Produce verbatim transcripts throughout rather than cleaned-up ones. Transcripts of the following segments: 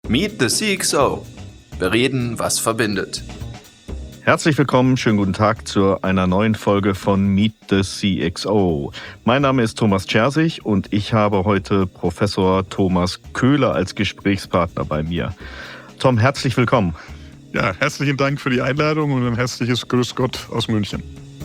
Meet the C X O. Bereden, was verbindet. Herzlich willkommen, schönen guten Tag zu einer neuen Folge von Meet the C X O. Mein Name ist Thomas Czersich und ich habe heute Professor Thomas Köhler als Gesprächspartner bei mir. Tom, herzlich willkommen. Ja, herzlichen Dank für die Einladung und ein herzliches Grüß Gott aus München.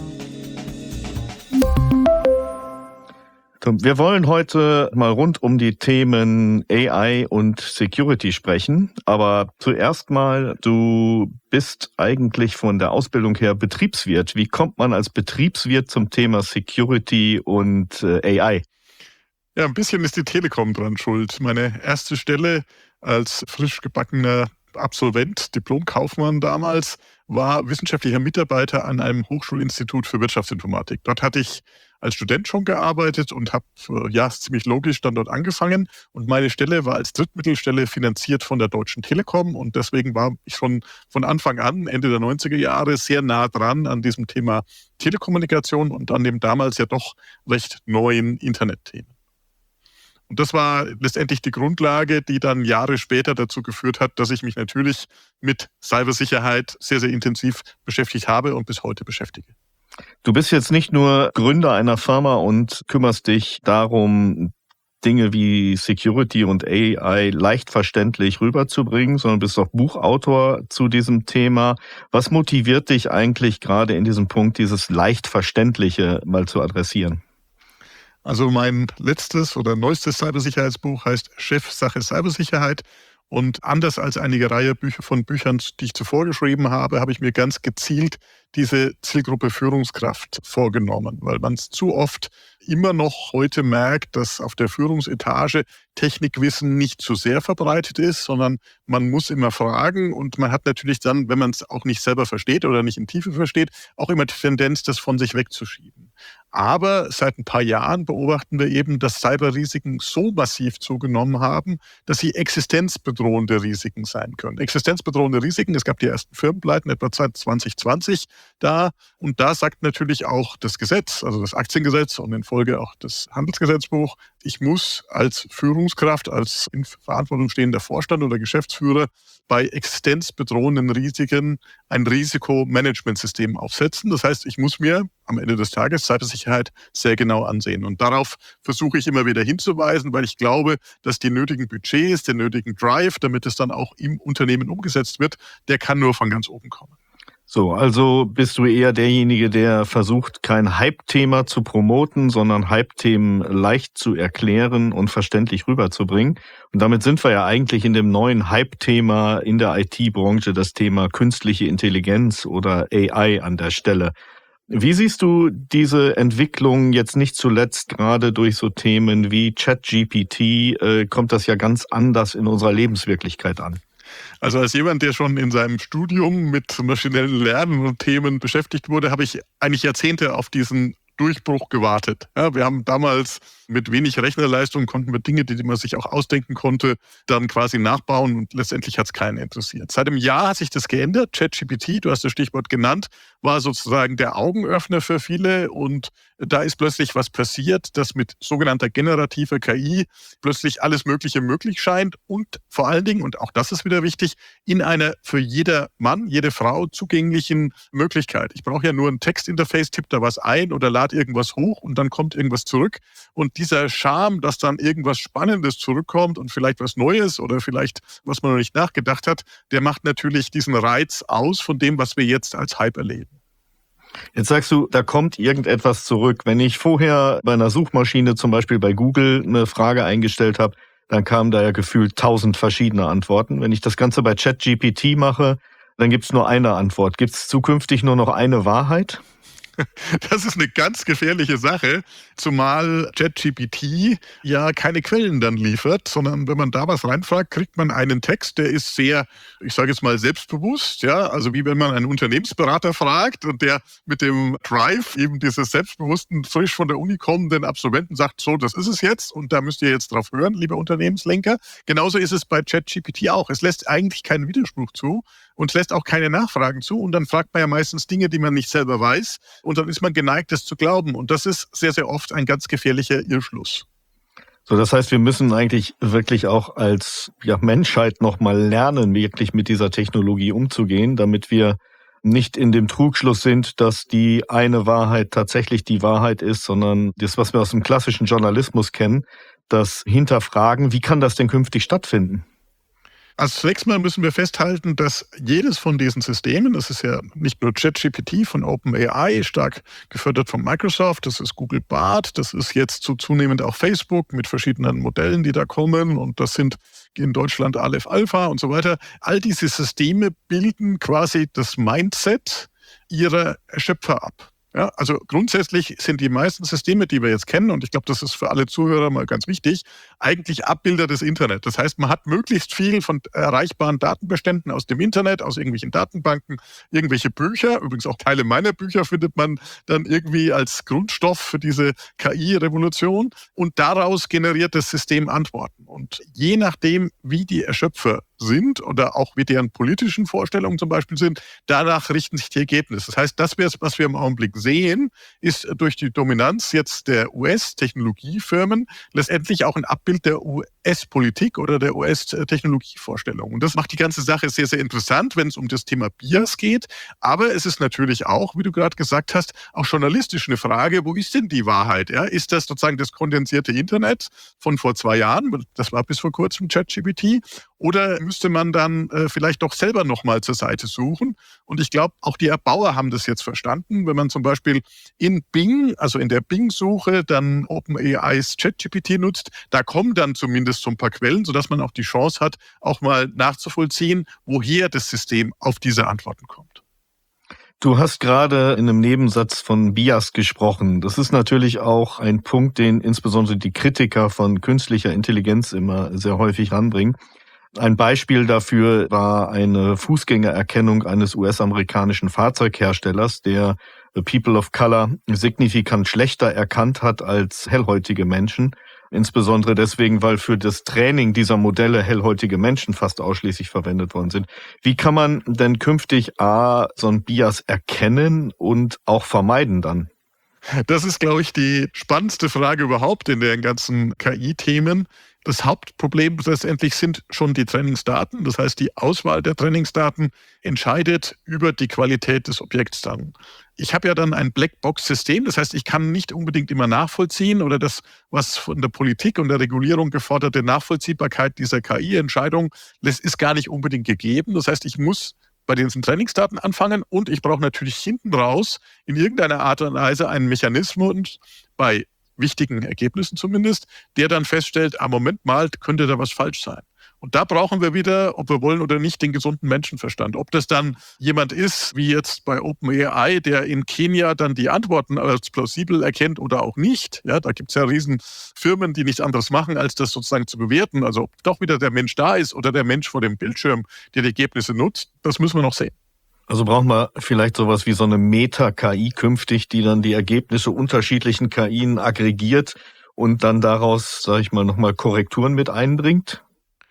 Wir wollen heute mal rund um die Themen A I und Security sprechen, aber zuerst mal, du bist eigentlich von der Ausbildung her Betriebswirt. Wie kommt man als Betriebswirt zum Thema Security und äh, A I? Ja, ein bisschen ist die Telekom dran schuld. Meine erste Stelle als frisch gebackener Absolvent, Diplomkaufmann damals, war wissenschaftlicher Mitarbeiter an einem Hochschulinstitut für Wirtschaftsinformatik. Dort hatte ich als Student schon gearbeitet und habe ja ziemlich logisch dann dort angefangen. Und meine Stelle war als Drittmittelstelle finanziert von der Deutschen Telekom. Und deswegen war ich schon von Anfang an, Ende der neunziger Jahre, sehr nah dran an diesem Thema Telekommunikation und an dem damals ja doch recht neuen Internetthemen. Und das war letztendlich die Grundlage, die dann Jahre später dazu geführt hat, dass ich mich natürlich mit Cybersicherheit sehr, sehr intensiv beschäftigt habe und bis heute beschäftige. Du bist jetzt nicht nur Gründer einer Firma und kümmerst dich darum, Dinge wie Security und A I leicht verständlich rüberzubringen, sondern bist auch Buchautor zu diesem Thema. Was motiviert dich eigentlich gerade in diesem Punkt, dieses leicht Verständliche mal zu adressieren? Also mein letztes oder neuestes Cybersicherheitsbuch heißt Chefsache Cybersicherheit. Und anders als einige Reihe Bücher von Büchern, die ich zuvor geschrieben habe, habe ich mir ganz gezielt diese Zielgruppe Führungskraft vorgenommen, weil man es zu oft immer noch heute merkt, dass auf der Führungsetage Technikwissen nicht zu sehr verbreitet ist, sondern man muss immer fragen und man hat natürlich dann, wenn man es auch nicht selber versteht oder nicht in Tiefe versteht, auch immer die Tendenz, das von sich wegzuschieben. Aber seit ein paar Jahren beobachten wir eben, dass Cyberrisiken so massiv zugenommen haben, dass sie existenzbedrohende Risiken sein können. Existenzbedrohende Risiken, es gab die ersten Firmenpleiten etwa seit zwanzig zwanzig da. Und da sagt natürlich auch das Gesetz, also das Aktiengesetz und in Folge auch das Handelsgesetzbuch, ich muss als Führungskraft, als in Verantwortung stehender Vorstand oder Geschäftsführer bei existenzbedrohenden Risiken ein Risikomanagementsystem aufsetzen. Das heißt, ich muss mir am Ende des Tages Cybersicherheit sehr genau ansehen. Und darauf versuche ich immer wieder hinzuweisen, weil ich glaube, dass die nötigen Budgets, den nötigen Drive, damit es dann auch im Unternehmen umgesetzt wird, der kann nur von ganz oben kommen. So, also bist du eher derjenige, der versucht, kein Hype-Thema zu promoten, sondern Hype-Themen leicht zu erklären und verständlich rüberzubringen. Und damit sind wir ja eigentlich in dem neuen Hype-Thema in der I T-Branche, das Thema künstliche Intelligenz oder A I an der Stelle. Wie siehst du diese Entwicklung jetzt nicht zuletzt gerade durch so Themen wie ChatGPT, äh, kommt das ja ganz anders in unserer Lebenswirklichkeit an? Also als jemand, der schon in seinem Studium mit maschinellen Lernen und Themen beschäftigt wurde, habe ich eigentlich Jahrzehnte auf diesen Durchbruch gewartet. Ja, wir haben damals mit wenig Rechnerleistung konnten wir Dinge, die man sich auch ausdenken konnte, dann quasi nachbauen und letztendlich hat es keinen interessiert. Seit einem Jahr hat sich das geändert. ChatGPT, du hast das Stichwort genannt, war sozusagen der Augenöffner für viele und da ist plötzlich was passiert, das mit sogenannter generativer K I plötzlich alles Mögliche möglich scheint und vor allen Dingen, und auch das ist wieder wichtig, in einer für jeder Mann, jede Frau zugänglichen Möglichkeit. Ich brauche ja nur ein Textinterface, tippe da was ein oder lade irgendwas hoch und dann kommt irgendwas zurück. Und dieser Charme, dass dann irgendwas Spannendes zurückkommt und vielleicht was Neues oder vielleicht was man noch nicht nachgedacht hat, der macht natürlich diesen Reiz aus von dem, was wir jetzt als Hype erleben. Jetzt sagst du, da kommt irgendetwas zurück. Wenn ich vorher bei einer Suchmaschine, zum Beispiel bei Google, eine Frage eingestellt habe, dann kamen da ja gefühlt tausend verschiedene Antworten. Wenn ich das Ganze bei ChatGPT mache, dann gibt es nur eine Antwort. Gibt es zukünftig nur noch eine Wahrheit? Das ist eine ganz gefährliche Sache, zumal ChatGPT ja keine Quellen dann liefert, sondern wenn man da was reinfragt, kriegt man einen Text, der ist sehr, ich sage jetzt mal, selbstbewusst, ja, also wie wenn man einen Unternehmensberater fragt und der mit dem Drive eben dieses selbstbewussten, frisch von der Uni kommenden Absolventen sagt, so, das ist es jetzt und da müsst ihr jetzt drauf hören, lieber Unternehmenslenker. Genauso ist es bei ChatGPT auch. Es lässt eigentlich keinen Widerspruch zu und lässt auch keine Nachfragen zu und dann fragt man ja meistens Dinge, die man nicht selber weiß und dann ist man geneigt, das zu glauben und das ist sehr, sehr oft ein ganz gefährlicher Irrschluss. So, das heißt, wir müssen eigentlich wirklich auch als ja, Menschheit nochmal lernen, wirklich mit dieser Technologie umzugehen, damit wir nicht in dem Trugschluss sind, dass die eine Wahrheit tatsächlich die Wahrheit ist, sondern das, was wir aus dem klassischen Journalismus kennen, das Hinterfragen, wie kann das denn künftig stattfinden? Also zunächst mal müssen wir festhalten, dass jedes von diesen Systemen, das ist ja nicht nur ChatGPT von OpenAI, stark gefördert von Microsoft, das ist Google Bard, das ist jetzt so zunehmend auch Facebook mit verschiedenen Modellen, die da kommen, und das sind in Deutschland Aleph Alpha und so weiter. All diese Systeme bilden quasi das Mindset ihrer Schöpfer ab. Ja, also grundsätzlich sind die meisten Systeme, die wir jetzt kennen, und ich glaube, das ist für alle Zuhörer mal ganz wichtig, eigentlich Abbilder des Internet. Das heißt, man hat möglichst viel von erreichbaren Datenbeständen aus dem Internet, aus irgendwelchen Datenbanken, irgendwelche Bücher. Übrigens auch Teile meiner Bücher findet man dann irgendwie als Grundstoff für diese K I-Revolution. Und daraus generiert das System Antworten. Und je nachdem, wie die Erschöpfer sind oder auch wie deren politischen Vorstellungen zum Beispiel sind, danach richten sich die Ergebnisse. Das heißt, das, was wir im Augenblick sehen, ist durch die Dominanz jetzt der U S-Technologiefirmen letztendlich auch ein Abbild der U S-Politik oder der U S-Technologievorstellungen. Und das macht die ganze Sache sehr, sehr interessant, wenn es um das Thema Bias geht. Aber es ist natürlich auch, wie du gerade gesagt hast, auch journalistisch eine Frage, wo ist denn die Wahrheit? Ja, ist das sozusagen das kondensierte Internet von vor zwei Jahren? Das war bis vor kurzem ChatGPT. Oder müsste man dann äh, vielleicht doch selber nochmal zur Seite suchen? Und ich glaube, auch die Erbauer haben das jetzt verstanden. Wenn man zum Beispiel in Bing, also in der Bing-Suche, dann OpenAIs ChatGPT nutzt, da kommen dann zumindest so ein paar Quellen, sodass man auch die Chance hat, auch mal nachzuvollziehen, woher das System auf diese Antworten kommt. Du hast gerade in einem Nebensatz von Bias gesprochen. Das ist natürlich auch ein Punkt, den insbesondere die Kritiker von künstlicher Intelligenz immer sehr häufig ranbringen. Ein Beispiel dafür war eine Fußgängererkennung eines U S-amerikanischen Fahrzeugherstellers, der People of Color signifikant schlechter erkannt hat als hellhäutige Menschen. Insbesondere deswegen, weil für das Training dieser Modelle hellhäutige Menschen fast ausschließlich verwendet worden sind. Wie kann man denn künftig A, so ein Bias erkennen und auch vermeiden dann? Das ist, glaube ich, die spannendste Frage überhaupt in den ganzen K I-Themen. Das Hauptproblem letztendlich sind schon die Trainingsdaten. Das heißt, die Auswahl der Trainingsdaten entscheidet über die Qualität des Objekts dann. Ich habe ja dann ein Blackbox-System. Das heißt, ich kann nicht unbedingt immer nachvollziehen oder das, was von der Politik und der Regulierung geforderte Nachvollziehbarkeit dieser K I-Entscheidung, das ist gar nicht unbedingt gegeben. Das heißt, ich muss bei diesen Trainingsdaten anfangen und ich brauche natürlich hinten raus in irgendeiner Art und Weise einen Mechanismus bei wichtigen Ergebnissen zumindest, der dann feststellt, ah, Moment mal, könnte da was falsch sein. Und da brauchen wir wieder, ob wir wollen oder nicht, den gesunden Menschenverstand. Ob das dann jemand ist, wie jetzt bei OpenAI, der in Kenia dann die Antworten als plausibel erkennt oder auch nicht. Ja, da gibt es ja riesen Firmen, die nichts anderes machen, als das sozusagen zu bewerten. Also ob doch wieder der Mensch da ist oder der Mensch vor dem Bildschirm, der die Ergebnisse nutzt, das müssen wir noch sehen. Also brauchen wir vielleicht sowas wie so eine Meta-K I künftig, die dann die Ergebnisse unterschiedlichen K Ien aggregiert und dann daraus, sage ich mal, nochmal Korrekturen mit einbringt?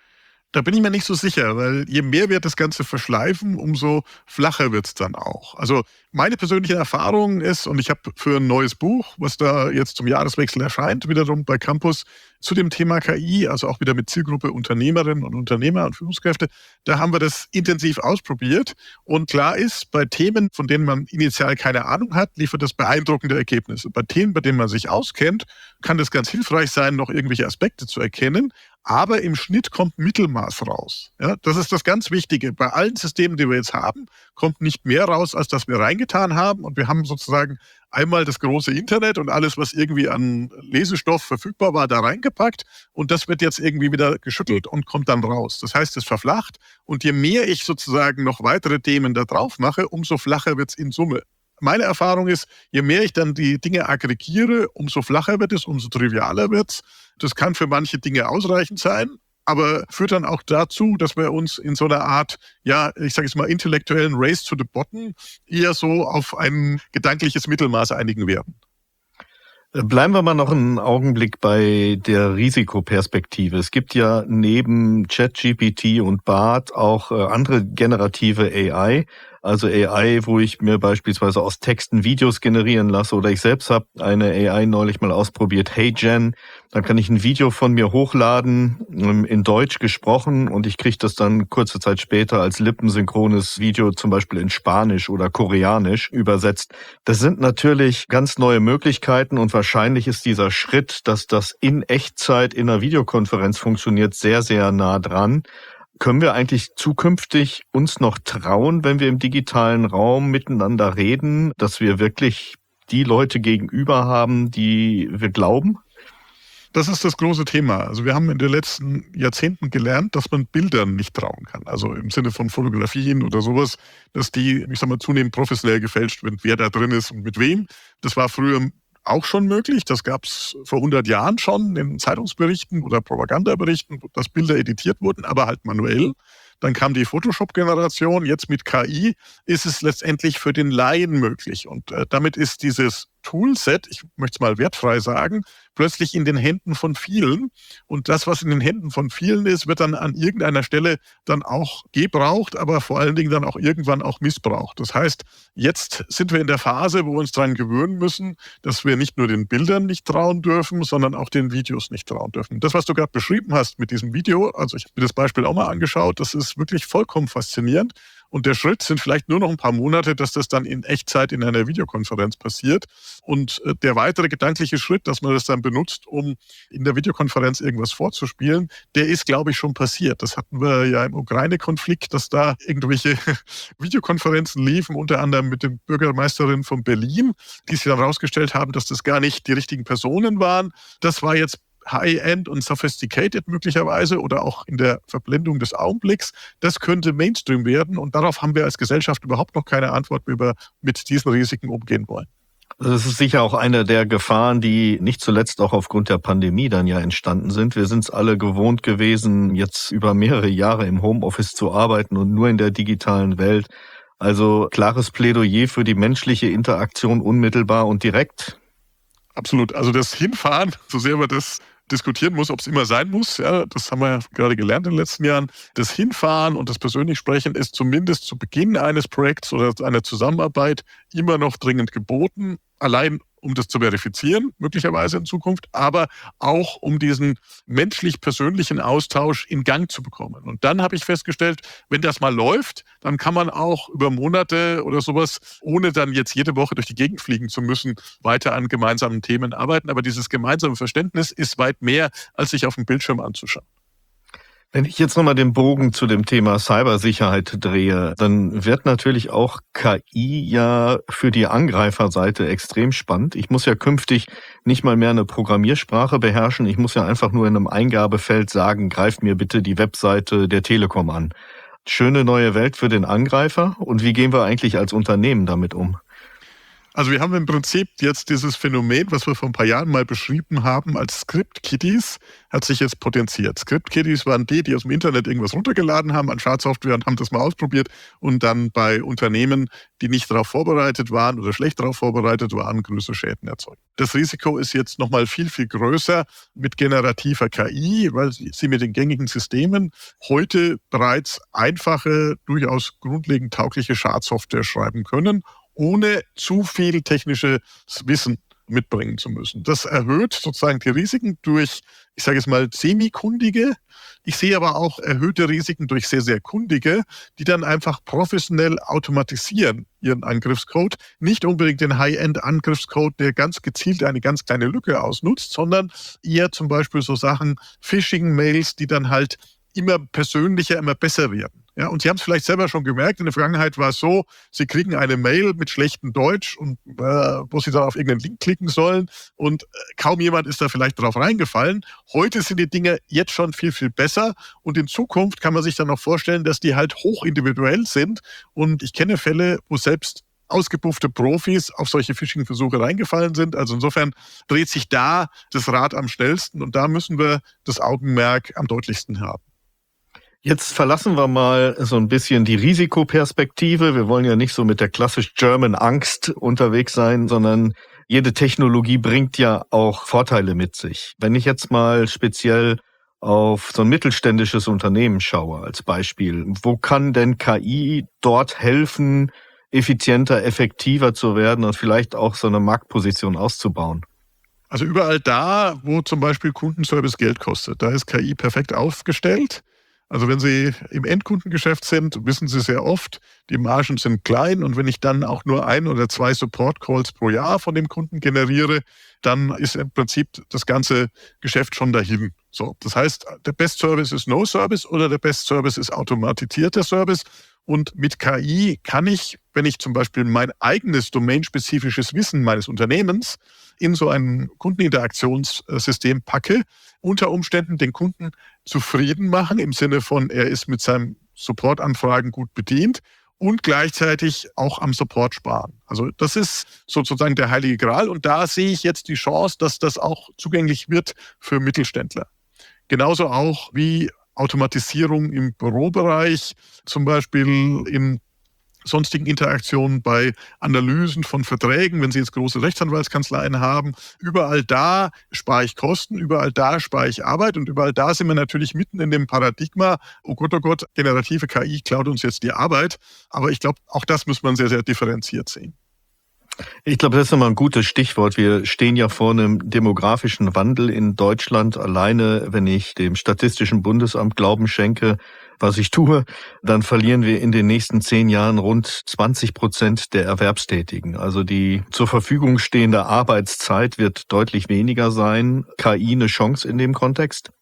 Da bin ich mir nicht so sicher, weil je mehr wir das Ganze verschleifen, umso flacher wird es dann auch. Also meine persönliche Erfahrung ist, und ich habe für ein neues Buch, was da jetzt zum Jahreswechsel erscheint, wiederum bei Campus, zu dem Thema K I, also auch wieder mit Zielgruppe Unternehmerinnen und Unternehmer und Führungskräfte, da haben wir das intensiv ausprobiert. Und klar ist, bei Themen, von denen man initial keine Ahnung hat, liefert das beeindruckende Ergebnisse. Bei Themen, bei denen man sich auskennt, kann das ganz hilfreich sein, noch irgendwelche Aspekte zu erkennen. Aber im Schnitt kommt Mittelmaß raus. Ja, das ist das ganz Wichtige. Bei allen Systemen, die wir jetzt haben, kommt nicht mehr raus, als das wir reingetan haben. Und wir haben sozusagen einmal das große Internet und alles, was irgendwie an Lesestoff verfügbar war, da reingepackt. Und das wird jetzt irgendwie wieder geschüttelt und kommt dann raus. Das heißt, es verflacht. Und je mehr ich sozusagen noch weitere Themen da drauf mache, umso flacher wird es in Summe. Meine Erfahrung ist, je mehr ich dann die Dinge aggregiere, umso flacher wird es, umso trivialer wird es. Das kann für manche Dinge ausreichend sein, aber führt dann auch dazu, dass wir uns in so einer Art, ja, ich sage jetzt mal, intellektuellen Race to the Bottom eher so auf ein gedankliches Mittelmaß einigen werden. Bleiben wir mal noch einen Augenblick bei der Risikoperspektive. Es gibt ja neben ChatGPT und Bard auch andere generative A I. Also A I, wo ich mir beispielsweise aus Texten Videos generieren lasse, oder ich selbst habe eine A I neulich mal ausprobiert, HeyGen. Dann kann ich ein Video von mir hochladen, in Deutsch gesprochen, und ich kriege das dann kurze Zeit später als lippensynchrones Video zum Beispiel in Spanisch oder Koreanisch übersetzt. Das sind natürlich ganz neue Möglichkeiten, und wahrscheinlich ist dieser Schritt, dass das in Echtzeit in einer Videokonferenz funktioniert, sehr, sehr nah dran. Können wir eigentlich zukünftig uns noch trauen, wenn wir im digitalen Raum miteinander reden, dass wir wirklich die Leute gegenüber haben, die wir glauben? Das ist das große Thema. Also wir haben in den letzten Jahrzehnten gelernt, dass man Bildern nicht trauen kann. Also im Sinne von Fotografien oder sowas, dass die, ich sag mal, zunehmend professionell gefälscht werden, wer da drin ist und mit wem. Das war früher auch schon möglich. Das gab es vor hundert Jahren schon in Zeitungsberichten oder Propagandaberichten, dass Bilder editiert wurden, aber halt manuell. Dann kam die Photoshop-Generation. Jetzt mit K I ist es letztendlich für den Laien möglich. Und äh, damit ist dieses Toolset, ich möchte es mal wertfrei sagen, plötzlich in den Händen von vielen. Und das, was in den Händen von vielen ist, wird dann an irgendeiner Stelle dann auch gebraucht, aber vor allen Dingen dann auch irgendwann auch missbraucht. Das heißt, jetzt sind wir in der Phase, wo wir uns daran gewöhnen müssen, dass wir nicht nur den Bildern nicht trauen dürfen, sondern auch den Videos nicht trauen dürfen. Das, was du gerade beschrieben hast mit diesem Video, also ich habe mir das Beispiel auch mal angeschaut, das ist wirklich vollkommen faszinierend. Und der Schritt sind vielleicht nur noch ein paar Monate, dass das dann in Echtzeit in einer Videokonferenz passiert. Und der weitere gedankliche Schritt, dass man das dann benutzt, um in der Videokonferenz irgendwas vorzuspielen, der ist, glaube ich, schon passiert. Das hatten wir ja im Ukraine-Konflikt, dass da irgendwelche Videokonferenzen liefen, unter anderem mit den Bürgermeisterinnen von Berlin, die sich dann herausgestellt haben, dass das gar nicht die richtigen Personen waren. Das war jetzt High-End und sophisticated möglicherweise oder auch in der Verblendung des Augenblicks. Das könnte Mainstream werden, und darauf haben wir als Gesellschaft überhaupt noch keine Antwort, wie wir mit diesen Risiken umgehen wollen. Das ist sicher auch eine der Gefahren, die nicht zuletzt auch aufgrund der Pandemie dann ja entstanden sind. Wir sind es alle gewohnt gewesen, jetzt über mehrere Jahre im Homeoffice zu arbeiten und nur in der digitalen Welt. Also klares Plädoyer für die menschliche Interaktion unmittelbar und direkt. Absolut. Also das Hinfahren, so sehr wir das diskutieren muss, ob es immer sein muss, ja, das haben wir ja gerade gelernt in den letzten Jahren. Das Hinfahren und das persönlich Sprechen ist zumindest zu Beginn eines Projekts oder einer Zusammenarbeit immer noch dringend geboten. Allein um das zu verifizieren, möglicherweise in Zukunft, aber auch um diesen menschlich-persönlichen Austausch in Gang zu bekommen. Und dann habe ich festgestellt, wenn das mal läuft, dann kann man auch über Monate oder sowas, ohne dann jetzt jede Woche durch die Gegend fliegen zu müssen, weiter an gemeinsamen Themen arbeiten. Aber dieses gemeinsame Verständnis ist weit mehr, als sich auf dem Bildschirm anzuschauen. Wenn ich jetzt nochmal den Bogen zu dem Thema Cybersicherheit drehe, dann wird natürlich auch K I ja für die Angreiferseite extrem spannend. Ich muss ja künftig nicht mal mehr eine Programmiersprache beherrschen. Ich muss ja einfach nur in einem Eingabefeld sagen, greif mir bitte die Webseite der Telekom an. Schöne neue Welt für den Angreifer. Und wie gehen wir eigentlich als Unternehmen damit um? Also wir haben im Prinzip jetzt dieses Phänomen, was wir vor ein paar Jahren mal beschrieben haben als Script-Kiddies, hat sich jetzt potenziert. Script-Kiddies waren die, die aus dem Internet irgendwas runtergeladen haben an Schadsoftware und haben das mal ausprobiert und dann bei Unternehmen, die nicht darauf vorbereitet waren oder schlecht darauf vorbereitet waren, größere Schäden erzeugt. Das Risiko ist jetzt nochmal viel, viel größer mit generativer K I, weil sie mit den gängigen Systemen heute bereits einfache, durchaus grundlegend taugliche Schadsoftware schreiben können, ohne zu viel technisches Wissen mitbringen zu müssen. Das erhöht sozusagen die Risiken durch, ich sage es mal, semi-kundige. Ich sehe aber auch erhöhte Risiken durch sehr, sehr kundige, die dann einfach professionell automatisieren ihren Angriffscode. Nicht unbedingt den High-End-Angriffscode, der ganz gezielt eine ganz kleine Lücke ausnutzt, sondern eher zum Beispiel so Sachen, Phishing-Mails, die dann halt immer persönlicher, immer besser werden. Ja, und Sie haben es vielleicht selber schon gemerkt, in der Vergangenheit war es so, Sie kriegen eine Mail mit schlechtem Deutsch, und äh, wo Sie dann auf irgendeinen Link klicken sollen, und äh, kaum jemand ist da vielleicht drauf reingefallen. Heute sind die Dinge jetzt schon viel, viel besser, und in Zukunft kann man sich dann noch vorstellen, dass die halt hochindividuell sind, und ich kenne Fälle, wo selbst ausgepuffte Profis auf solche Phishing-Versuche reingefallen sind. Also insofern dreht sich da das Rad am schnellsten, und da müssen wir das Augenmerk am deutlichsten haben. Jetzt verlassen wir mal so ein bisschen die Risikoperspektive. Wir wollen ja nicht so mit der klassisch German Angst unterwegs sein, sondern jede Technologie bringt ja auch Vorteile mit sich. Wenn ich jetzt mal speziell auf so ein mittelständisches Unternehmen schaue als Beispiel, wo kann denn K I dort helfen, effizienter, effektiver zu werden und vielleicht auch so eine Marktposition auszubauen? Also überall da, wo zum Beispiel Kundenservice Geld kostet, da ist K I perfekt aufgestellt. Also wenn Sie im Endkundengeschäft sind, wissen Sie sehr oft, die Margen sind klein und wenn ich dann auch nur ein oder zwei Support-Calls pro Jahr von dem Kunden generiere, dann ist im Prinzip das ganze Geschäft schon dahin. So, das heißt, der Best Service ist No Service oder der Best Service ist automatisierter Service. Und mit K I kann ich, wenn ich zum Beispiel mein eigenes domainspezifisches Wissen meines Unternehmens in so ein Kundeninteraktionssystem packe, unter Umständen den Kunden zufrieden machen, im Sinne von, er ist mit seinen Supportanfragen gut bedient und gleichzeitig auch am Support sparen. Also das ist sozusagen der heilige Gral und da sehe ich jetzt die Chance, dass das auch zugänglich wird für Mittelständler. Genauso auch wie Automatisierung im Bürobereich, zum Beispiel in sonstigen Interaktionen bei Analysen von Verträgen, wenn Sie jetzt große Rechtsanwaltskanzleien haben. Überall da spare ich Kosten, überall da spare ich Arbeit und überall da sind wir natürlich mitten in dem Paradigma, oh Gott, oh Gott, generative K I klaut uns jetzt die Arbeit. Aber ich glaube, auch das muss man sehr, sehr differenziert sehen. Ich glaube, das ist nochmal ein gutes Stichwort. Wir stehen ja vor einem demografischen Wandel in Deutschland. Alleine, wenn ich dem Statistischen Bundesamt Glauben schenke, was ich tue, dann verlieren wir in den nächsten zehn Jahren rund zwanzig Prozent der Erwerbstätigen. Also die zur Verfügung stehende Arbeitszeit wird deutlich weniger sein. K I eine Chance in dem Kontext?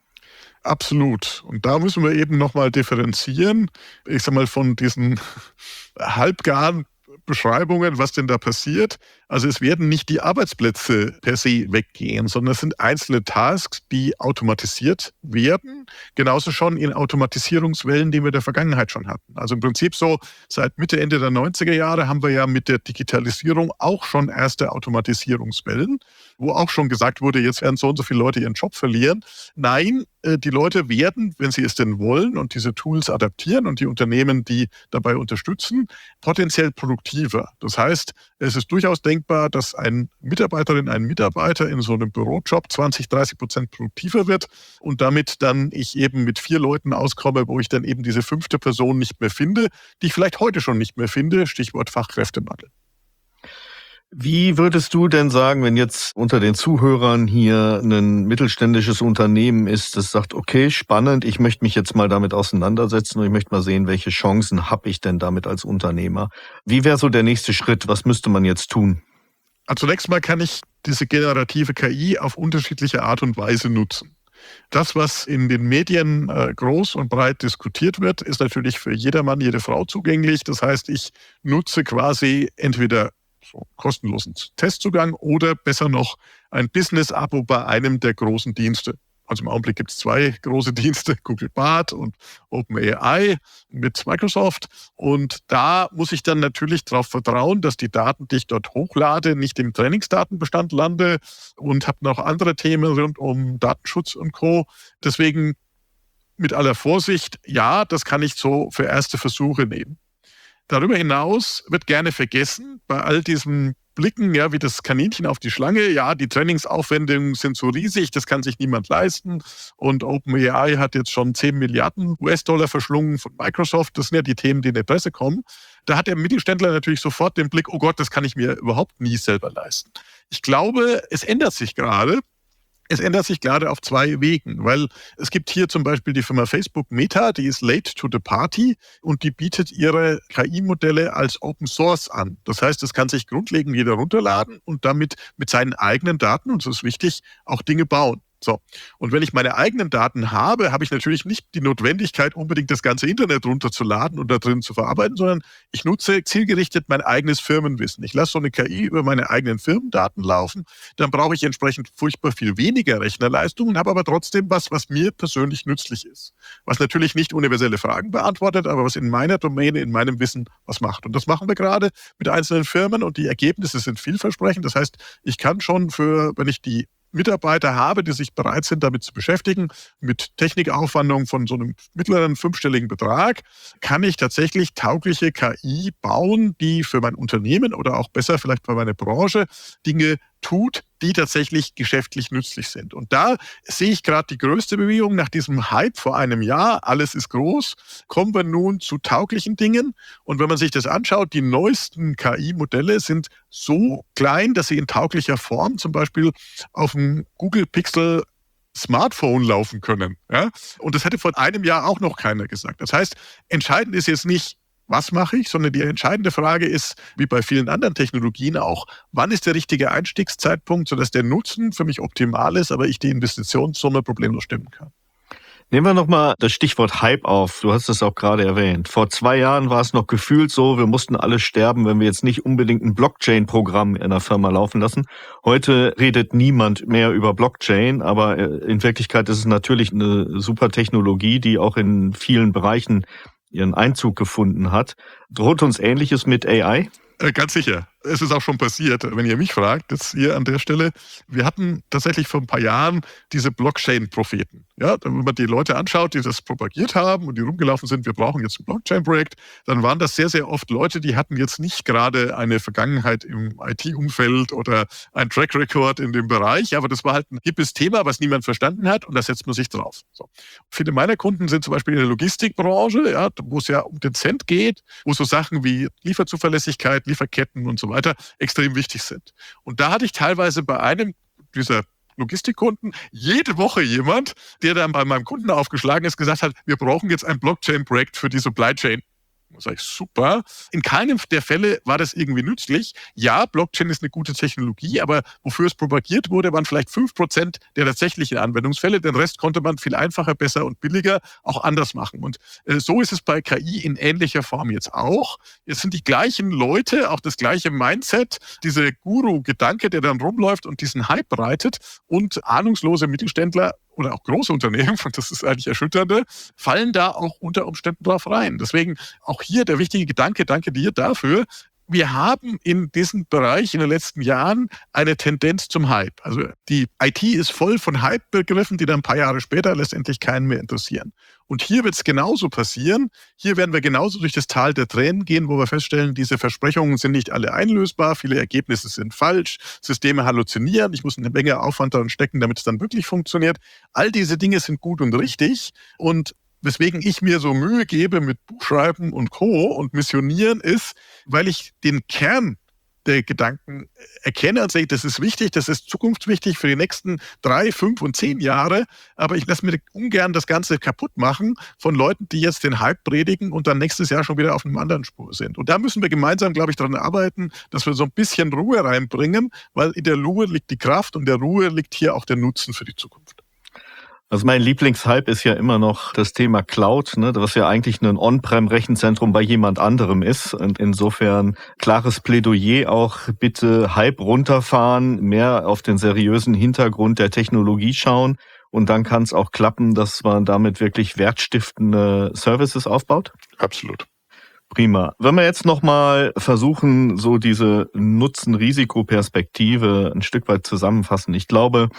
Absolut. Und da müssen wir eben nochmal differenzieren. Ich sag mal, von diesen halbgaren Beschreibungen, was denn da passiert. Also es werden nicht die Arbeitsplätze per se weggehen, sondern es sind einzelne Tasks, die automatisiert werden. Genauso schon in Automatisierungswellen, die wir in der Vergangenheit schon hatten. Also im Prinzip so seit Mitte, Ende der neunziger Jahre haben wir ja mit der Digitalisierung auch schon erste Automatisierungswellen, wo auch schon gesagt wurde, jetzt werden so und so viele Leute ihren Job verlieren. Nein, die Leute werden, wenn sie es denn wollen und diese Tools adaptieren und die Unternehmen, die dabei unterstützen, potenziell produktiver. Das heißt, es ist durchaus denkbar, dass eine Mitarbeiterin, ein Mitarbeiter in so einem Bürojob zwanzig, dreißig Prozent produktiver wird und damit dann ich eben mit vier Leuten auskomme, wo ich dann eben diese fünfte Person nicht mehr finde, die ich vielleicht heute schon nicht mehr finde, Stichwort Fachkräftemangel. Wie würdest du denn sagen, wenn jetzt unter den Zuhörern hier ein mittelständisches Unternehmen ist, das sagt, okay, spannend, ich möchte mich jetzt mal damit auseinandersetzen und ich möchte mal sehen, welche Chancen habe ich denn damit als Unternehmer? Wie wäre so der nächste Schritt? Was müsste man jetzt tun? Also zunächst mal kann ich diese generative K I auf unterschiedliche Art und Weise nutzen. Das, was in den Medien äh, groß und breit diskutiert wird, ist natürlich für jedermann, jede Frau zugänglich. Das heißt, ich nutze quasi entweder so kostenlosen Testzugang oder besser noch ein Business-Abo bei einem der großen Dienste. Also im Augenblick gibt es zwei große Dienste, Google Bard und OpenAI mit Microsoft. Und da muss ich dann natürlich darauf vertrauen, dass die Daten, die ich dort hochlade, nicht im Trainingsdatenbestand lande und habe noch andere Themen rund um Datenschutz und Co. Deswegen mit aller Vorsicht, ja, das kann ich so für erste Versuche nehmen. Darüber hinaus wird gerne vergessen, bei all diesen Blicken, ja, wie das Kaninchen auf die Schlange, ja, die Trainingsaufwendungen sind so riesig, das kann sich niemand leisten und OpenAI hat jetzt schon zehn Milliarden U S-Dollar verschlungen von Microsoft, das sind ja die Themen, die in der Presse kommen. Da hat der Mittelständler natürlich sofort den Blick, oh Gott, das kann ich mir überhaupt nie selber leisten. Ich glaube, es ändert sich gerade. Es ändert sich gerade auf zwei Wegen, weil es gibt hier zum Beispiel die Firma Facebook Meta, die ist late to the party und die bietet ihre K I-Modelle als Open Source an. Das heißt, es kann sich grundlegend jeder runterladen und damit mit seinen eigenen Daten, und das ist wichtig, auch Dinge bauen. So. Und wenn ich meine eigenen Daten habe, habe ich natürlich nicht die Notwendigkeit, unbedingt das ganze Internet runterzuladen und da drin zu verarbeiten, sondern ich nutze zielgerichtet mein eigenes Firmenwissen. Ich lasse so eine K I über meine eigenen Firmendaten laufen, dann brauche ich entsprechend furchtbar viel weniger Rechnerleistung und habe aber trotzdem was, was mir persönlich nützlich ist. Was natürlich nicht universelle Fragen beantwortet, aber was in meiner Domäne, in meinem Wissen was macht. Und das machen wir gerade mit einzelnen Firmen und die Ergebnisse sind vielversprechend. Das heißt, ich kann schon für, wenn ich die Mitarbeiter habe, die sich bereit sind, damit zu beschäftigen, mit Technikaufwandung von so einem mittleren fünfstelligen Betrag, kann ich tatsächlich taugliche K I bauen, die für mein Unternehmen oder auch besser vielleicht für meine Branche Dinge tut, die tatsächlich geschäftlich nützlich sind. Und da sehe ich gerade die größte Bewegung nach diesem Hype vor einem Jahr. Alles ist groß. Kommen wir nun zu tauglichen Dingen. Und wenn man sich das anschaut, die neuesten K I-Modelle sind so klein, dass sie in tauglicher Form zum Beispiel auf dem Google Pixel Smartphone laufen können. Ja? Und das hätte vor einem Jahr auch noch keiner gesagt. Das heißt, entscheidend ist jetzt nicht, was mache ich, sondern die entscheidende Frage ist, wie bei vielen anderen Technologien auch, wann ist der richtige Einstiegszeitpunkt, sodass der Nutzen für mich optimal ist, aber ich die Investitionssumme problemlos stemmen kann. Nehmen wir nochmal das Stichwort Hype auf. Du hast es auch gerade erwähnt. Vor zwei Jahren war es noch gefühlt so, wir mussten alle sterben, wenn wir jetzt nicht unbedingt ein Blockchain-Programm in einer Firma laufen lassen. Heute redet niemand mehr über Blockchain, aber in Wirklichkeit ist es natürlich eine super Technologie, die auch in vielen Bereichen ihren Einzug gefunden hat. Droht uns Ähnliches mit A I? Äh, ganz sicher. Es ist auch schon passiert, wenn ihr mich fragt, jetzt hier an der Stelle. Wir hatten tatsächlich vor ein paar Jahren diese Blockchain-Propheten. Ja, wenn man die Leute anschaut, die das propagiert haben und die rumgelaufen sind, wir brauchen jetzt ein Blockchain-Projekt, dann waren das sehr, sehr oft Leute, die hatten jetzt nicht gerade eine Vergangenheit im I T-Umfeld oder ein Track-Record in dem Bereich, aber das war halt ein hippes Thema, was niemand verstanden hat und da setzt man sich drauf. So. Viele meiner Kunden sind zum Beispiel in der Logistikbranche, ja, wo es ja um den Cent geht, wo so Sachen wie Lieferzuverlässigkeit, Lieferketten und so weiter extrem wichtig sind. Und da hatte ich teilweise bei einem dieser Logistikkunden jede Woche jemand, der dann bei meinem Kunden aufgeschlagen ist, gesagt hat, wir brauchen jetzt ein Blockchain-Projekt für die Supply Chain. Da sage ich, super. In keinem der Fälle war das irgendwie nützlich. Ja, Blockchain ist eine gute Technologie, aber wofür es propagiert wurde, waren vielleicht fünf Prozent der tatsächlichen Anwendungsfälle. Den Rest konnte man viel einfacher, besser und billiger auch anders machen. Und äh, so ist es bei K I in ähnlicher Form jetzt auch. Es sind die gleichen Leute, auch das gleiche Mindset, dieser Guru-Gedanke, der dann rumläuft und diesen Hype breitet und ahnungslose Mittelständler oder auch große Unternehmen, und das ist eigentlich erschütternde, fallen da auch unter Umständen drauf rein. Deswegen auch hier der wichtige Gedanke, danke dir dafür, wir haben in diesem Bereich in den letzten Jahren eine Tendenz zum Hype. Also die I T ist voll von Hype-Begriffen, die dann ein paar Jahre später letztendlich keinen mehr interessieren. Und hier wird es genauso passieren. Hier werden wir genauso durch das Tal der Tränen gehen, wo wir feststellen, diese Versprechungen sind nicht alle einlösbar, viele Ergebnisse sind falsch, Systeme halluzinieren, ich muss eine Menge Aufwand daran stecken, damit es dann wirklich funktioniert. All diese Dinge sind gut und richtig und weswegen ich mir so Mühe gebe mit Buchschreiben und Co. und Missionieren ist, weil ich den Kern der Gedanken erkenne und sage, das ist wichtig, das ist zukunftswichtig für die nächsten drei, fünf und zehn Jahre, aber ich lasse mir ungern das Ganze kaputt machen von Leuten, die jetzt den Hype predigen und dann nächstes Jahr schon wieder auf einem anderen Spur sind. Und da müssen wir gemeinsam, glaube ich, daran arbeiten, dass wir so ein bisschen Ruhe reinbringen, weil in der Ruhe liegt die Kraft und in der Ruhe liegt hier auch der Nutzen für die Zukunft. Also mein Lieblingshype ist ja immer noch das Thema Cloud, ne, was ja eigentlich ein On-Prem-Rechenzentrum bei jemand anderem ist. Und insofern klares Plädoyer auch, bitte Hype runterfahren, mehr auf den seriösen Hintergrund der Technologie schauen. Und dann kann es auch klappen, dass man damit wirklich wertstiftende Services aufbaut? Absolut. Prima. Wenn wir jetzt nochmal versuchen, so diese Nutzen-Risiko-Perspektive ein Stück weit zusammenfassen. Ich glaube,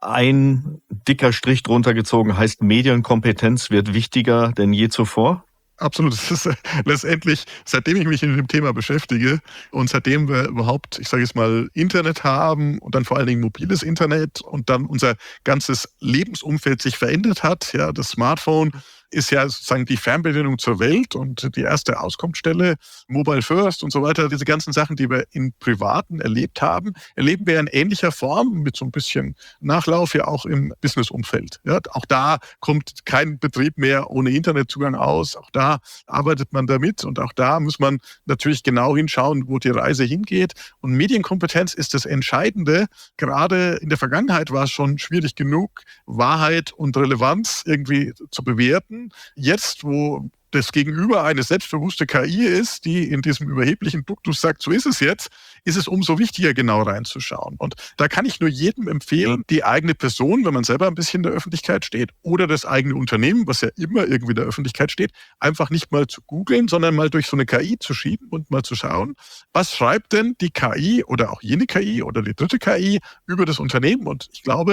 ein dicker Strich drunter gezogen heißt, Medienkompetenz wird wichtiger denn je zuvor? Absolut. Das ist äh, letztendlich, seitdem ich mich mit dem Thema beschäftige und seitdem wir überhaupt, ich sage jetzt mal, Internet haben und dann vor allen Dingen mobiles Internet und dann unser ganzes Lebensumfeld sich verändert hat, ja, das Smartphone ist ja sozusagen die Fernbedienung zur Welt und die erste Auskunftsstelle, Mobile First und so weiter. Diese ganzen Sachen, die wir im Privaten erlebt haben, erleben wir in ähnlicher Form mit so ein bisschen Nachlauf ja auch im Businessumfeld. Ja, auch da kommt kein Betrieb mehr ohne Internetzugang aus. Auch da arbeitet man damit und auch da muss man natürlich genau hinschauen, wo die Reise hingeht. Und Medienkompetenz ist das Entscheidende. Gerade in der Vergangenheit war es schon schwierig genug, Wahrheit und Relevanz irgendwie zu bewerten. Jetzt, wo das Gegenüber eine selbstbewusste K I ist, die in diesem überheblichen Duktus sagt, so ist es jetzt, ist es umso wichtiger, genau reinzuschauen. Und da kann ich nur jedem empfehlen, die eigene Person, wenn man selber ein bisschen in der Öffentlichkeit steht, oder das eigene Unternehmen, was ja immer irgendwie in der Öffentlichkeit steht, einfach nicht mal zu googeln, sondern mal durch so eine K I zu schieben und mal zu schauen, was schreibt denn die K I oder auch jene K I oder die dritte K I über das Unternehmen? Und ich glaube,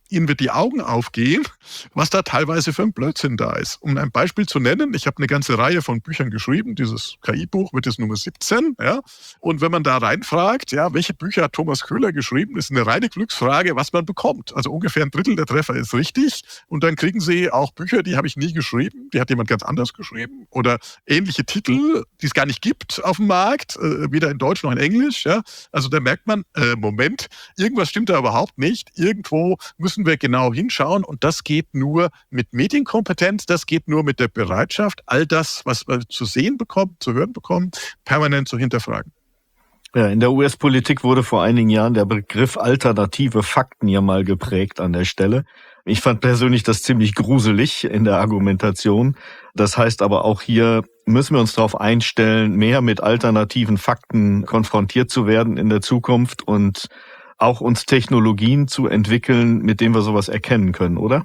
Ihnen wird die Augen aufgehen, was da teilweise für ein Blödsinn da ist. Um ein Beispiel zu nennen, ich habe eine ganze Reihe von Büchern geschrieben. Dieses K I-Buch wird jetzt Nummer siebzehn. Ja? Und wenn man da reinfragt, ja, welche Bücher hat Thomas Köhler geschrieben, ist eine reine Glücksfrage, was man bekommt. Also ungefähr ein Drittel der Treffer ist richtig. Und dann kriegen Sie auch Bücher, die habe ich nie geschrieben, die hat jemand ganz anders geschrieben. Oder ähnliche Titel, die es gar nicht gibt auf dem Markt, äh, weder in Deutsch noch in Englisch. Ja? Also da merkt man, äh, Moment, irgendwas stimmt da überhaupt nicht. Irgendwo müssen wir genau hinschauen und das geht nur mit Medienkompetenz, das geht nur mit der Bereitschaft, all das, was wir zu sehen bekommen, zu hören bekommen, permanent zu hinterfragen. Ja, in der U S-Politik wurde vor einigen Jahren der Begriff alternative Fakten ja mal geprägt an der Stelle. Ich fand persönlich das ziemlich gruselig in der Argumentation. Das heißt aber auch hier müssen wir uns darauf einstellen, mehr mit alternativen Fakten konfrontiert zu werden in der Zukunft und auch uns Technologien zu entwickeln, mit denen wir sowas erkennen können, oder?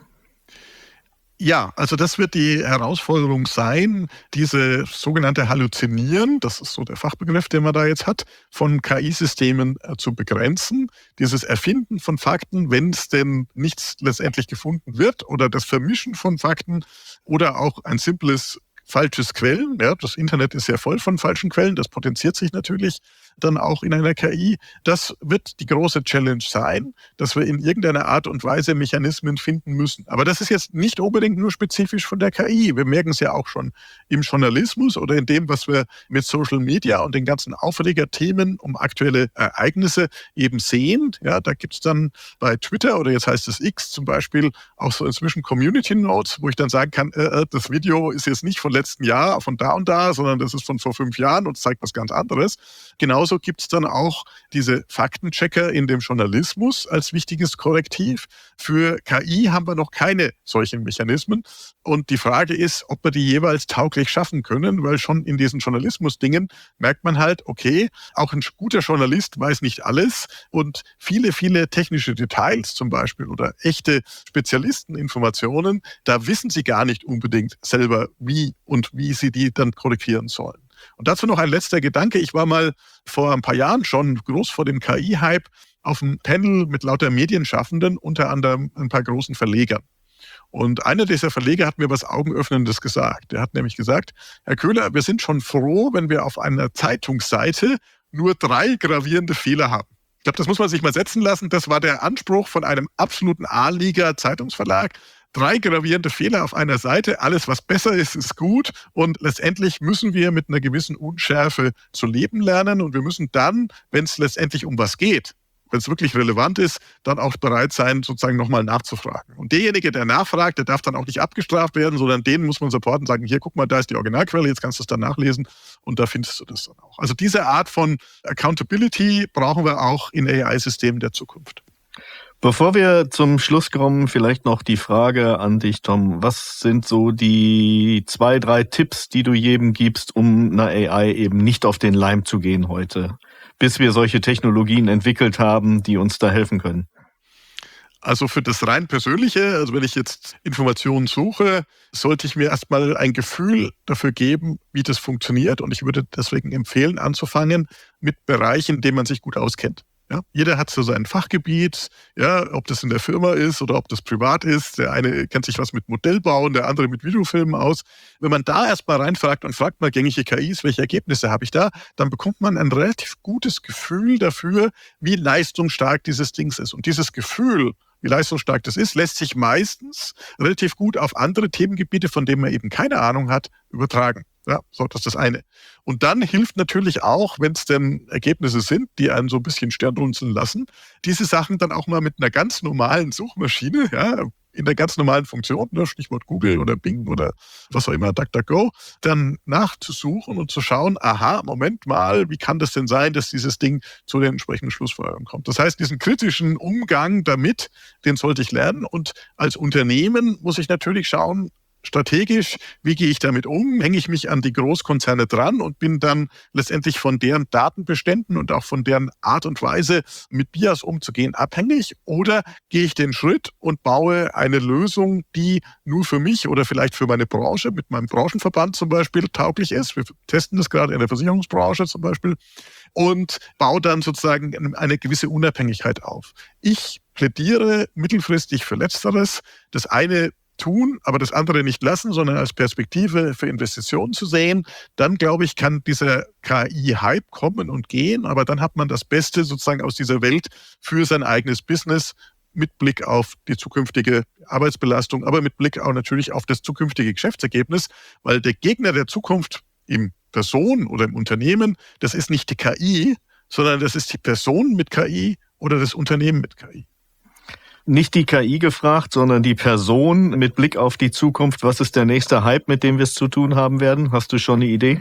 Ja, also das wird die Herausforderung sein, diese sogenannte Halluzinieren, das ist so der Fachbegriff, den man da jetzt hat, von K I-Systemen äh, zu begrenzen. Dieses Erfinden von Fakten, wenn es denn nichts letztendlich gefunden wird, oder das Vermischen von Fakten oder auch ein simples falsches Quellen. Ja, das Internet ist ja voll von falschen Quellen, das potenziert sich natürlich dann auch in einer K I. Das wird die große Challenge sein, dass wir in irgendeiner Art und Weise Mechanismen finden müssen. Aber das ist jetzt nicht unbedingt nur spezifisch von der K I. Wir merken es ja auch schon im Journalismus oder in dem, was wir mit Social Media und den ganzen Aufregerthemen um aktuelle Ereignisse eben sehen. Ja, da gibt es dann bei Twitter oder jetzt heißt es X zum Beispiel auch so inzwischen Community Notes, wo ich dann sagen kann, äh, das Video ist jetzt nicht von letzten Jahr, von da und da, sondern das ist von vor fünf Jahren und zeigt was ganz anderes. Genauso gibt es dann auch diese Faktenchecker in dem Journalismus als wichtiges Korrektiv. Für K I haben wir noch keine solchen Mechanismen. Und die Frage ist, ob wir die jeweils tauglich schaffen können, weil schon in diesen Journalismus-Dingen merkt man halt, okay, auch ein guter Journalist weiß nicht alles und viele, viele technische Details zum Beispiel oder echte Spezialisteninformationen, da wissen sie gar nicht unbedingt selber, wie und wie sie die dann korrigieren sollen. Und dazu noch ein letzter Gedanke. Ich war mal vor ein paar Jahren schon groß vor dem K I-Hype auf einem Panel mit lauter Medienschaffenden, unter anderem ein paar großen Verlegern. Und einer dieser Verleger hat mir was Augenöffnendes gesagt. Der hat nämlich gesagt, Herr Köhler, wir sind schon froh, wenn wir auf einer Zeitungsseite nur drei gravierende Fehler haben. Ich glaube, das muss man sich mal setzen lassen. Das war der Anspruch von einem absoluten A-Liga-Zeitungsverlag. Drei gravierende Fehler auf einer Seite. Alles, was besser ist, ist gut. Und letztendlich müssen wir mit einer gewissen Unschärfe zu leben lernen. Und wir müssen dann, wenn es letztendlich um was geht, wenn es wirklich relevant ist, dann auch bereit sein, sozusagen nochmal nachzufragen. Und derjenige, der nachfragt, der darf dann auch nicht abgestraft werden, sondern den muss man supporten und sagen, hier, guck mal, da ist die Originalquelle, jetzt kannst du es dann nachlesen und da findest du das dann auch. Also diese Art von Accountability brauchen wir auch in A I-Systemen der Zukunft. Bevor wir zum Schluss kommen, vielleicht noch die Frage an dich, Tom. Was sind so die zwei, drei Tipps, die du jedem gibst, um einer A I eben nicht auf den Leim zu gehen heute, bis wir solche Technologien entwickelt haben, die uns da helfen können? Also für das rein Persönliche, also wenn ich jetzt Informationen suche, sollte ich mir erstmal ein Gefühl dafür geben, wie das funktioniert. Und ich würde deswegen empfehlen, anzufangen mit Bereichen, in denen man sich gut auskennt. Ja, jeder hat so sein Fachgebiet, ja, ob das in der Firma ist oder ob das privat ist. Der eine kennt sich was mit Modellbauen, der andere mit Videofilmen aus. Wenn man da erstmal reinfragt und fragt mal gängige K Is, welche Ergebnisse habe ich da, dann bekommt man ein relativ gutes Gefühl dafür, wie leistungsstark dieses Ding ist. Und dieses Gefühl, wie leistungsstark das ist, lässt sich meistens relativ gut auf andere Themengebiete, von denen man eben keine Ahnung hat, übertragen. Ja, so, das ist das eine. Und dann hilft natürlich auch, wenn es denn Ergebnisse sind, die einen so ein bisschen Stirnrunzeln lassen, diese Sachen dann auch mal mit einer ganz normalen Suchmaschine, ja, in der ganz normalen Funktion, ne, Stichwort Google oder Bing oder was auch immer, DuckDuckGo, dann nachzusuchen und zu schauen, aha, Moment mal, wie kann das denn sein, dass dieses Ding zu den entsprechenden Schlussfolgerungen kommt? Das heißt, diesen kritischen Umgang damit, den sollte ich lernen. Und als Unternehmen muss ich natürlich schauen, strategisch, wie gehe ich damit um? Hänge ich mich an die Großkonzerne dran und bin dann letztendlich von deren Datenbeständen und auch von deren Art und Weise, mit B I A S umzugehen, abhängig? Oder gehe ich den Schritt und baue eine Lösung, die nur für mich oder vielleicht für meine Branche, mit meinem Branchenverband zum Beispiel, tauglich ist? Wir testen das gerade in der Versicherungsbranche zum Beispiel. Und baue dann sozusagen eine gewisse Unabhängigkeit auf. Ich plädiere mittelfristig für Letzteres. Das eine tun, aber das andere nicht lassen, sondern als Perspektive für Investitionen zu sehen. Dann, glaube ich, kann dieser K I-Hype kommen und gehen, aber dann hat man das Beste sozusagen aus dieser Welt für sein eigenes Business mit Blick auf die zukünftige Arbeitsbelastung, aber mit Blick auch natürlich auf das zukünftige Geschäftsergebnis, weil der Gegner der Zukunft im Person oder im Unternehmen, das ist nicht die K I, sondern das ist die Person mit K I oder das Unternehmen mit K I. Nicht die K I gefragt, sondern die Person mit Blick auf die Zukunft. Was ist der nächste Hype, mit dem wir es zu tun haben werden? Hast du schon eine Idee?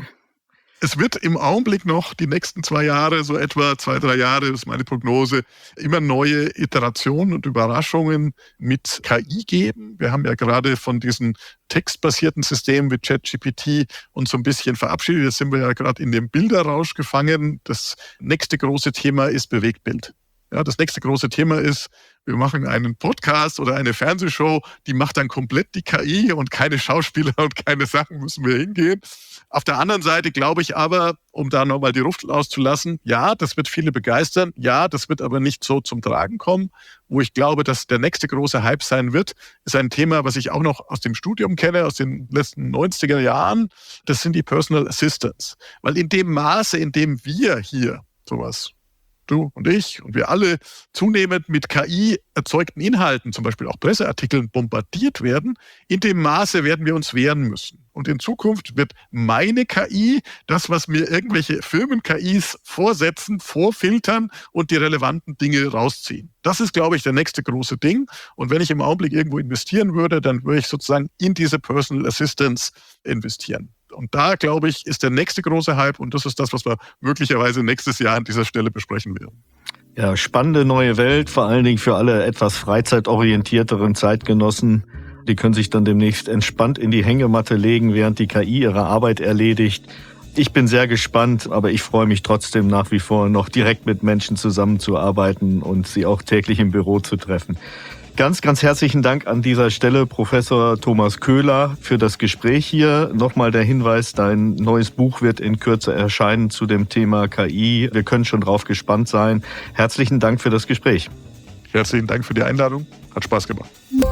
Es wird im Augenblick noch die nächsten zwei Jahre, so etwa zwei, drei Jahre, das ist meine Prognose, immer neue Iterationen und Überraschungen mit K I geben. Wir haben ja gerade von diesen textbasierten Systemen wie ChatGPT uns so ein bisschen verabschiedet. Jetzt sind wir ja gerade in dem Bilderrausch gefangen. Das nächste große Thema ist Bewegtbild. Ja, das nächste große Thema ist, wir machen einen Podcast oder eine Fernsehshow, die macht dann komplett die K I und keine Schauspieler und keine Sachen müssen wir hingehen. Auf der anderen Seite glaube ich aber, um da nochmal die Luft auszulassen, ja, das wird viele begeistern, ja, das wird aber nicht so zum Tragen kommen. Wo ich glaube, dass der nächste große Hype sein wird, ist ein Thema, was ich auch noch aus dem Studium kenne, aus den letzten neunziger Jahren. Das sind die Personal Assistants. Weil in dem Maße, in dem wir hier sowas, du und ich und wir alle zunehmend mit K I erzeugten Inhalten, zum Beispiel auch Presseartikeln, bombardiert werden, in dem Maße werden wir uns wehren müssen. Und in Zukunft wird meine K I, das, was mir irgendwelche Firmen-K Is vorsetzen, vorfiltern und die relevanten Dinge rausziehen. Das ist, glaube ich, der nächste große Ding. Und wenn ich im Augenblick irgendwo investieren würde, dann würde ich sozusagen in diese Personal Assistance investieren. Und da, glaube ich, ist der nächste große Hype und das ist das, was wir möglicherweise nächstes Jahr an dieser Stelle besprechen werden. Ja, spannende neue Welt, vor allen Dingen für alle etwas freizeitorientierteren Zeitgenossen. Die können sich dann demnächst entspannt in die Hängematte legen, während die K I ihre Arbeit erledigt. Ich bin sehr gespannt, aber ich freue mich trotzdem nach wie vor noch direkt mit Menschen zusammenzuarbeiten und sie auch täglich im Büro zu treffen. Ganz, ganz herzlichen Dank an dieser Stelle, Professor Thomas Köhler, für das Gespräch hier. Nochmal der Hinweis, dein neues Buch wird in Kürze erscheinen zu dem Thema K I. Wir können schon drauf gespannt sein. Herzlichen Dank für das Gespräch. Herzlichen Dank für die Einladung. Hat Spaß gemacht.